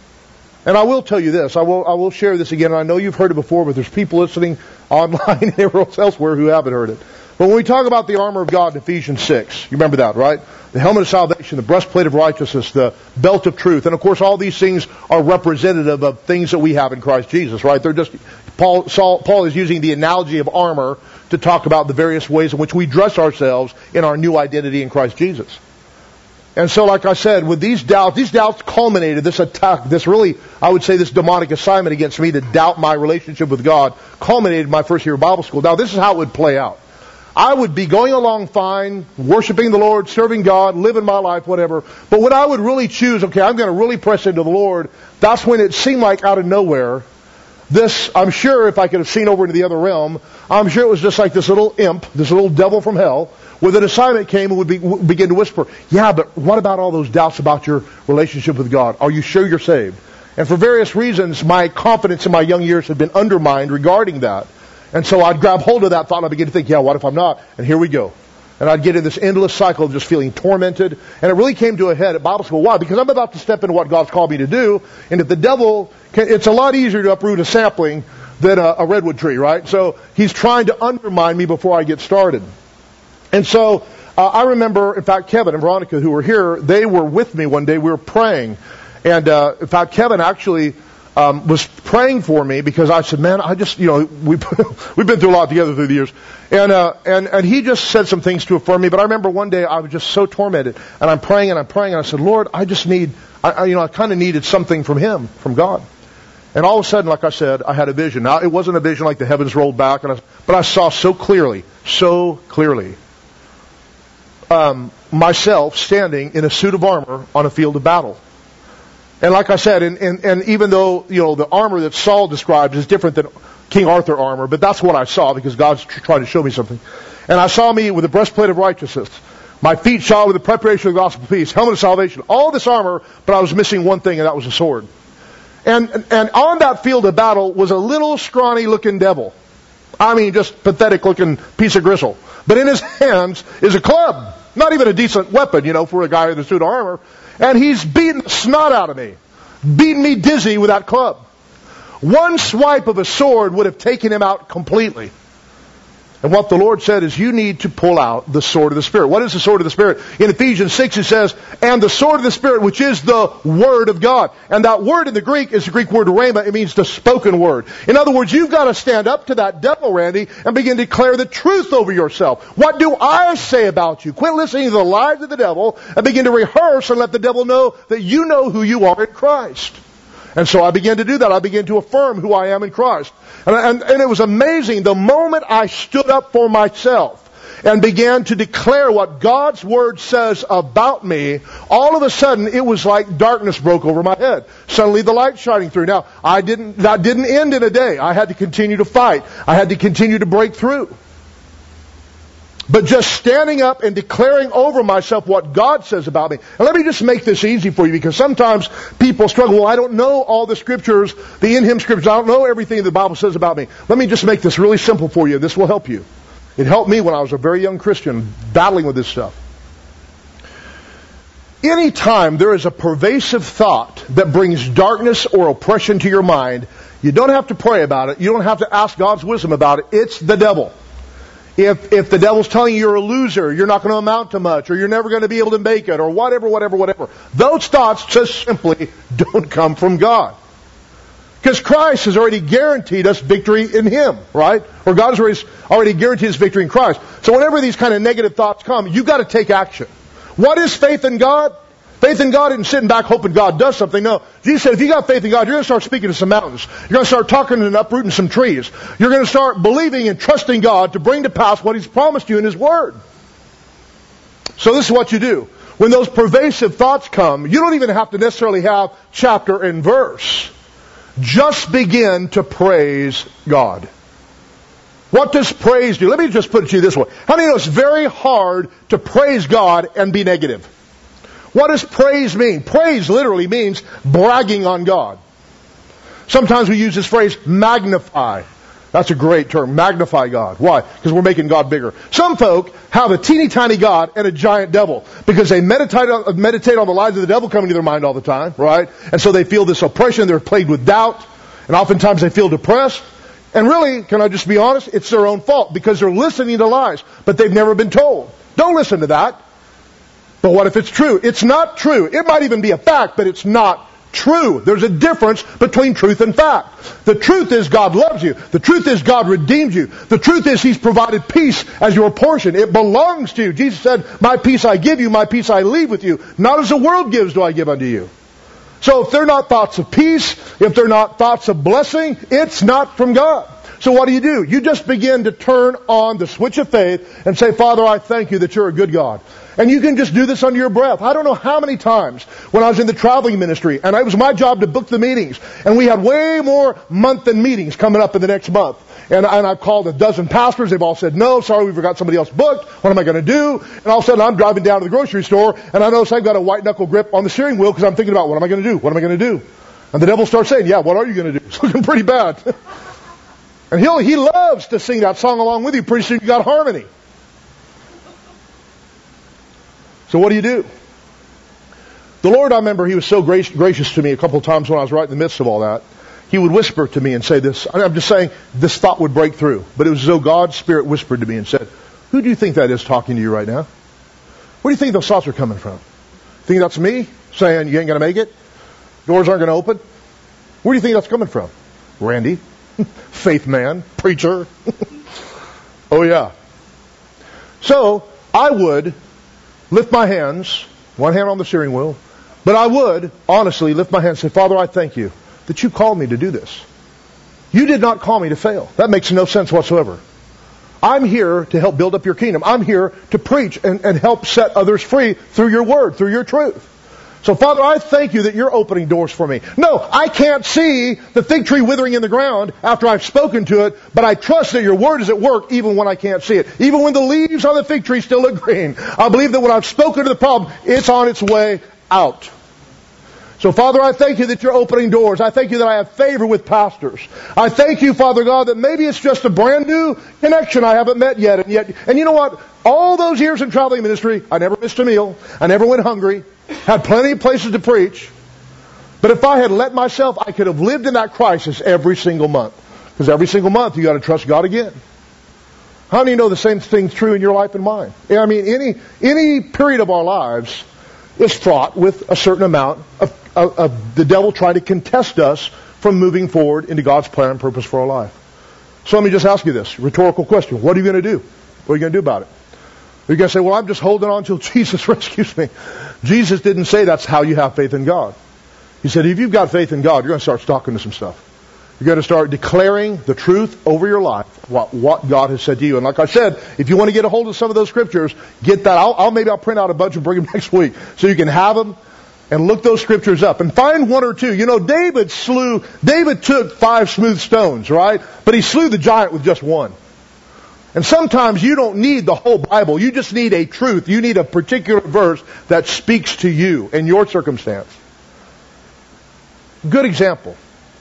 And I will tell you this, I will I will share this again, and I know you've heard it before, but there's people listening online and everywhere else elsewhere who haven't heard it. But when we talk about the armor of God in Ephesians six, you remember that, right? The helmet of salvation, the breastplate of righteousness, the belt of truth. And of course all these things are representative of things that we have in Christ Jesus, right? They're just, Paul, Saul, Paul is using the analogy of armor to talk about the various ways in which we dress ourselves in our new identity in Christ Jesus. And so, like I said, with these doubts, these doubts culminated, this attack, this really, I would say, this demonic assignment against me to doubt my relationship with God, culminated my first year of Bible school. Now, this is how it would play out. I would be going along fine, worshiping the Lord, serving God, living my life, whatever. But when I would really choose, okay, I'm going to really press into the Lord, that's when it seemed like out of nowhere, this, I'm sure if I could have seen over into the other realm, I'm sure it was just like this little imp, this little devil from hell, with an assignment came and would, be, would begin to whisper, yeah, but what about all those doubts about your relationship with God? Are you sure you're saved? And for various reasons, my confidence in my young years had been undermined regarding that. And so I'd grab hold of that thought and I'd begin to think, yeah, what if I'm not? And here we go. And I'd get in this endless cycle of just feeling tormented. And it really came to a head at Bible school. Why? Because I'm about to step into what God's called me to do. And if the devil, can, it's a lot easier to uproot a sapling than a, a redwood tree, right? So he's trying to undermine me before I get started. And so uh, I remember, in fact, Kevin and Veronica, who were here, they were with me one day. We were praying. And uh, in fact, Kevin actually um, was praying for me because I said, man, I just, you know, we've, we've been through a lot together through the years. And, uh, and, and he just said some things to affirm me. But I remember one day I was just so tormented. And I'm praying and I'm praying. And I said, Lord, I just need, I, I, you know, I kind of needed something from Him, from God. And all of a sudden, like I said, I had a vision. Now, it wasn't a vision like the heavens rolled back, and I, but I saw so clearly, so clearly, um, myself standing in a suit of armor on a field of battle. And like I said, and, and, and even though, you know, the armor that Saul describes is different than King Arthur armor, but that's what I saw because God's tr- trying to show me something. And I saw me with a breastplate of righteousness, my feet shod with the preparation of the gospel of peace, helmet of salvation, all this armor, but I was missing one thing, and that was a sword. And, and on that field of battle was a little scrawny looking devil. I mean, just pathetic looking piece of gristle. But in his hands is a club. Not even a decent weapon, you know, for a guy in a suit of armor. And he's beating the snot out of me. beaten me dizzy with that club. One swipe of a sword would have taken him out completely. And what the Lord said is, you need to pull out the sword of the Spirit. What is the sword of the Spirit? In Ephesians six it says, and the sword of the Spirit, which is the Word of God. And that word in the Greek is the Greek word rhema. It means the spoken word. In other words, you've got to stand up to that devil, Randy, and begin to declare the truth over yourself. What do I say about you? Quit listening to the lies of the devil and begin to rehearse and let the devil know that you know who you are in Christ. And so I began to do that. I began to affirm who I am in Christ. And, and, and it was amazing. The moment I stood up for myself and began to declare what God's Word says about me, all of a sudden it was like darkness broke over my head. Suddenly the light shining through. Now, I didn't, that didn't end in a day. I had to continue to fight. I had to continue to break through. But just standing up and declaring over myself what God says about me. And let me just make this easy for you, because sometimes people struggle. Well, I don't know all the scriptures, the in Him scriptures. I don't know everything the Bible says about me. Let me just make this really simple for you. This will help you. It helped me when I was a very young Christian battling with this stuff. Anytime there is a pervasive thought that brings darkness or oppression to your mind, you don't have to pray about it. You don't have to ask God's wisdom about it. It's the devil. If if the devil's telling you you're a loser, you're not going to amount to much, or you're never going to be able to make it, or whatever, whatever, whatever, those thoughts just simply don't come from God. Because Christ has already guaranteed us victory in Him, right? Or God has already, already guaranteed us victory in Christ. So whenever these kind of negative thoughts come, you've got to take action. What is faith in God? Faith in God isn't sitting back hoping God does something. No. Jesus said, if you got faith in God, you're going to start speaking to some mountains. You're going to start talking and uprooting some trees. You're going to start believing and trusting God to bring to pass what He's promised you in His Word. So this is what you do. When those pervasive thoughts come, you don't even have to necessarily have chapter and verse. Just begin to praise God. What does praise do? Let me just put it to you this way. How many know it's very hard to praise God and be negative? What does praise mean? Praise literally means bragging on God. Sometimes we use this phrase, magnify. That's a great term, magnify God. Why? Because we're making God bigger. Some folk have a teeny tiny God and a giant devil because they meditate on, meditate on the lies of the devil coming to their mind all the time, right? And so they feel this oppression, they're plagued with doubt, and oftentimes they feel depressed. And really, can I just be honest, it's their own fault because they're listening to lies, but they've never been told. Don't listen to that. But what if it's true? It's not true. It might even be a fact, but it's not true. There's a difference between truth and fact. The truth is God loves you. The truth is God redeemed you. The truth is He's provided peace as your portion. It belongs to you. Jesus said, my peace I give you, my peace I leave with you. Not as the world gives do I give unto you. So if they're not thoughts of peace, if they're not thoughts of blessing, it's not from God. So what do you do? You just begin to turn on the switch of faith and say, Father, I thank you that you're a good God. And you can just do this under your breath. I don't know how many times when I was in the traveling ministry, and it was my job to book the meetings, and we had way more month-end meetings coming up in the next month. And, and I've called a dozen pastors. They've all said, no, sorry, we forgot somebody else booked. What am I going to do? And all of a sudden, I'm driving down to the grocery store, and I notice I've got a white-knuckle grip on the steering wheel because I'm thinking about, what am I going to do? What am I going to do? And the devil starts saying, yeah, what are you going to do? It's looking pretty bad. And he'll, he loves to sing that song along with you. Pretty soon you got harmony. So what do you do? The Lord, I remember, He was so gracious to me a couple of times when I was right in the midst of all that. He would whisper to me and say this. I'm just saying this thought would break through. But it was as though God's Spirit whispered to me and said, who do you think that is talking to you right now? Where do you think those thoughts are coming from? Think that's me saying you ain't going to make it? Doors aren't going to open? Where do you think that's coming from? Randy. Faith man. Preacher. Oh yeah. So I would lift my hands, one hand on the steering wheel, but I would honestly lift my hands and say, Father, I thank you that you called me to do this. You did not call me to fail. That makes no sense whatsoever. I'm here to help build up your kingdom. I'm here to preach and, and help set others free through your word, through your truth. So, Father, I thank you that you're opening doors for me. No, I can't see the fig tree withering in the ground after I've spoken to it, but I trust that your word is at work even when I can't see it. Even when the leaves on the fig tree still look green. I believe that when I've spoken to the problem, it's on its way out. So, Father, I thank you that you're opening doors. I thank you that I have favor with pastors. I thank you, Father God, that maybe it's just a brand new connection I haven't met yet. And yet, and you know what? All those years in traveling ministry, I never missed a meal. I never went hungry. Had plenty of places to preach. But if I had let myself, I could have lived in that crisis every single month. Because every single month you got to trust God again. How many know the same thing's true in your life and mine? I mean, any any period of our lives is fraught with a certain amount of, of, of the devil trying to contest us from moving forward into God's plan and purpose for our life. So let me just ask you this rhetorical question. What are you going to do? What are you going to do about it? You're going to say, well, I'm just holding on until Jesus rescues me. Jesus didn't say that's how you have faith in God. He said, if you've got faith in God, you're going to start stalking to some stuff. You're going to start declaring the truth over your life, what, what God has said to you. And like I said, if you want to get a hold of some of those scriptures, get that. I'll, I'll maybe I'll print out a bunch and bring them next week so you can have them and look those scriptures up and find one or two. You know, David slew, David took five smooth stones, right? But he slew the giant with just one. And sometimes you don't need the whole Bible. You just need a truth. You need a particular verse that speaks to you and your circumstance. Good example.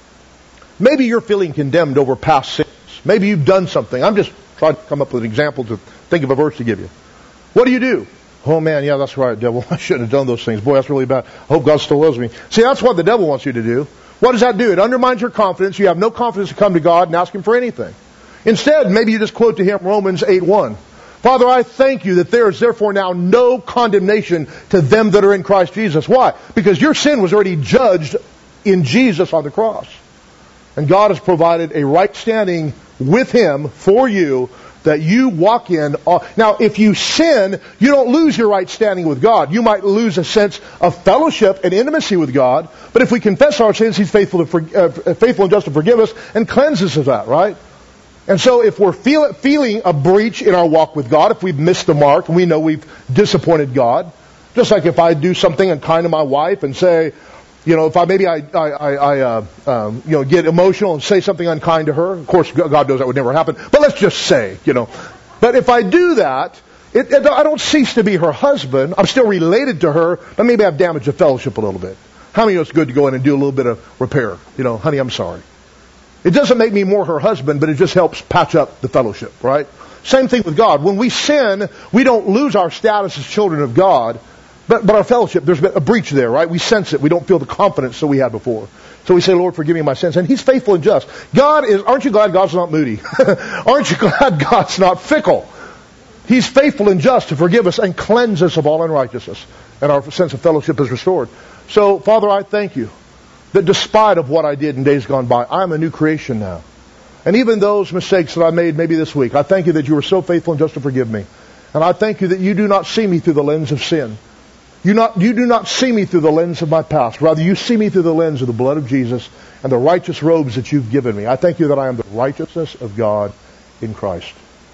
Maybe you're feeling condemned over past sins. Maybe you've done something. I'm just trying to come up with an example to think of a verse to give you. What do you do? Oh man, yeah, that's right, devil. I shouldn't have done those things. Boy, that's really bad. I hope God still loves me. See, that's what the devil wants you to do. What does that do? It undermines your confidence. You have no confidence to come to God and ask Him for anything. Instead, maybe you just quote to Him Romans eight one. Father, I thank you that there is therefore now no condemnation to them that are in Christ Jesus. Why? Because your sin was already judged in Jesus on the cross. And God has provided a right standing with Him for you that you walk in. Now, if you sin, you don't lose your right standing with God. You might lose a sense of fellowship and intimacy with God. But if we confess our sins, He's faithful, to for, uh, faithful and just to forgive us and cleanse us of that, right? And so if we're feel, feeling a breach in our walk with God, if we've missed the mark and we know we've disappointed God, just like if I do something unkind to my wife and say, you know, if I maybe I, I, I uh, um, you know, get emotional and say something unkind to her. Of course, God knows that would never happen. But let's just say, you know. But if I do that, it, it, I don't cease to be her husband. I'm still related to her, but maybe I've damaged the fellowship a little bit. How many of it's good to go in and do a little bit of repair? You know, honey, I'm sorry. It doesn't make me more her husband, but it just helps patch up the fellowship, right? Same thing with God. When we sin, we don't lose our status as children of God. But, but our fellowship, there's been a breach there, right? We sense it. We don't feel the confidence that we had before. So we say, Lord, forgive me my sins. And He's faithful and just. God is, aren't you glad God's not moody? Aren't you glad God's not fickle? He's faithful and just to forgive us and cleanse us of all unrighteousness. And our sense of fellowship is restored. So, Father, I thank you that despite of what I did in days gone by, I'm a new creation now. And even those mistakes that I made maybe this week, I thank you that you were so faithful and just to forgive me. And I thank you that you do not see me through the lens of sin. You, not, you do not see me through the lens of my past. Rather, you see me through the lens of the blood of Jesus and the righteous robes that you've given me. I thank you that I am the righteousness of God in Christ.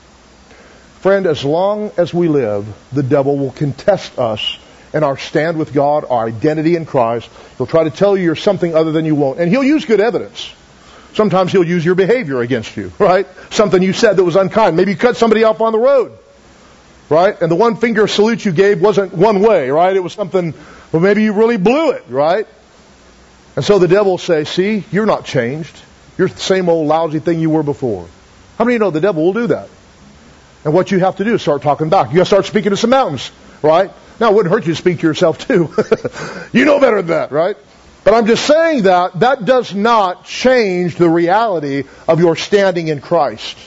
Friend, as long as we live, the devil will contest us and our stand with God, our identity in Christ. He'll try to tell you you're something other than you won't. And he'll use good evidence. Sometimes he'll use your behavior against you, right? Something you said that was unkind. Maybe you cut somebody off on the road. Right? And the one finger salute you gave wasn't one way, right? It was something, well, maybe you really blew it, right? And so the devil will say, see, you're not changed. You're the same old lousy thing you were before. How many of you know the devil will do that? And what you have to do is start talking back. You got to start speaking to some mountains, right? Now, it wouldn't hurt you to speak to yourself too. You know better than that, right? But I'm just saying that that does not change the reality of your standing in Christ.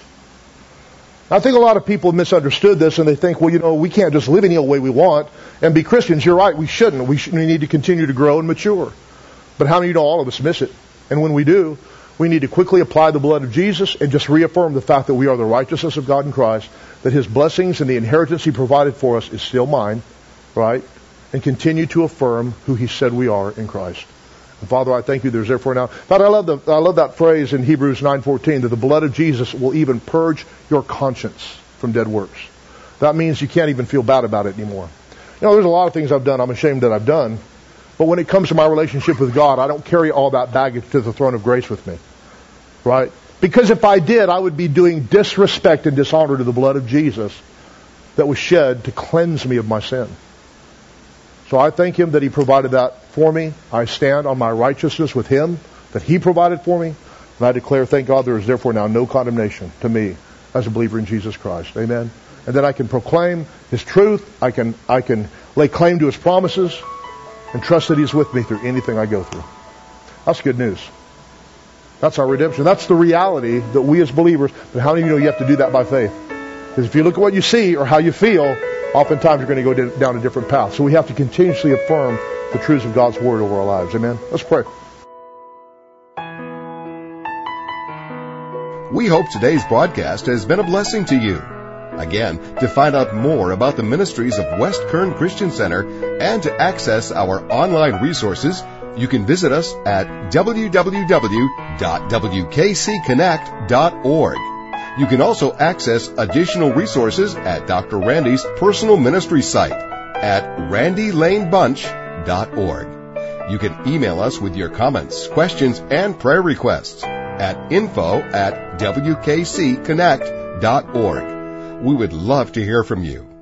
I think a lot of people have misunderstood this and they think, well, you know, we can't just live any old way we want and be Christians. You're right, we shouldn't. We, should, we need to continue to grow and mature. But how many of you know all of us miss it? And when we do, we need to quickly apply the blood of Jesus and just reaffirm the fact that we are the righteousness of God in Christ, that His blessings and the inheritance He provided for us is still mine, right? And continue to affirm who He said we are in Christ. And Father, I thank you there's therefore now. Father, I love, the, I love that phrase in Hebrews nine fourteen, that the blood of Jesus will even purge your conscience from dead works. That means you can't even feel bad about it anymore. You know, there's a lot of things I've done I'm ashamed that I've done. But when it comes to my relationship with God, I don't carry all that baggage to the throne of grace with me. Right? Because if I did, I would be doing disrespect and dishonor to the blood of Jesus that was shed to cleanse me of my sin. So I thank Him that He provided that for me. I stand on my righteousness with Him that He provided for me. And I declare, thank God, there is therefore now no condemnation to me as a believer in Jesus Christ. Amen. And then I can proclaim His truth. I can, I can lay claim to His promises and trust that He's with me through anything I go through. That's good news. That's our redemption. That's the reality that we as believers, but how many of you know you have to do that by faith? Because if you look at what you see or how you feel, oftentimes you're going to go down a different path. So we have to continuously affirm the truths of God's Word over our lives. Amen? Let's pray. We hope today's broadcast has been a blessing to you. Again, to find out more about the ministries of West Kern Christian Center and to access our online resources, you can visit us at w w w dot w k c connect dot org. You can also access additional resources at Doctor Randy's personal ministry site at randy lane bunch dot org. You can email us with your comments, questions, and prayer requests at info at w k c connect dot org. We would love to hear from you.